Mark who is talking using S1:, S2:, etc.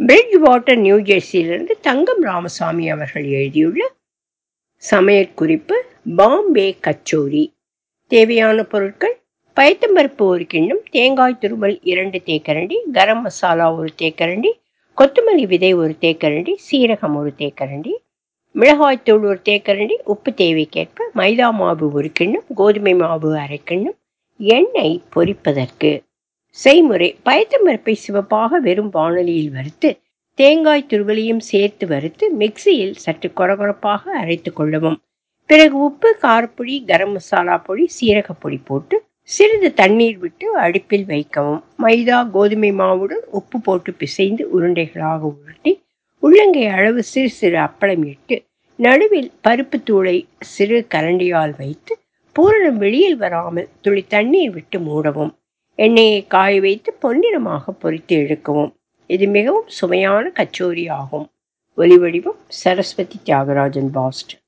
S1: Bridge water, New ஜெர்சியிலிருந்து தங்கம் ராமசாமி அவர்கள் எழுதியுள்ள சமையற்குறிப்பு. பாம்பே கச்சோரி. தேவையான பொருட்கள்: பயத்தம்பருப்பு 1 கிண்ணம், தேங்காய் துருவல் 2 தேக்கரண்டி, கரம் மசாலா 1 தேக்கரண்டி, கொத்தமல்லி விதை 1 தேக்கரண்டி, சீரகம் 1 தேக்கரண்டி, மிளகாய்த்தூள் 1 தேக்கரண்டி, உப்பு தேவைக்கேற்ப, மைதா மாவு 1 கிண்ணம், கோதுமை மாவு அரை கிண்ணம். எண்ணெய் பொரிப்பதற்கு. செய்முறை: பயத்தம்பருப்பை சிவப்பாக வெறும் வாணலியில் வறுத்து தேங்காய் துருவலையும் சேர்த்து வறுத்து மிக்சியில் சற்று கொரகொரப்பாக அரைத்து கொள்ளவும். பிறகு உப்பு, காரப்பொடி, கரம் மசாலா பொடி, சீரகப்பொடி போட்டு சிறிது தண்ணீர் விட்டு அடுப்பில் வைக்கவும். மைதா, கோதுமை மாவுடன் உப்பு போட்டு பிசைந்து உருண்டைகளாக உருட்டி உள்ளங்கை அளவு சிறு சிறு அப்பளம் இட்டு நடுவில் பருப்பு தூளை சிறு கரண்டியால் வைத்து பூரணம் வெளியில் வராமல் துளி தண்ணீர் விட்டு மூடவும். எண்ணெயை காய வைத்து பொன்னிறமாக பொரித்து எடுக்கவும். இது மிகவும் சுவையான கச்சோரி ஆகும். ஒலிவடிவம்: சரஸ்வதி தியாகராஜன், பாஸ்டன்.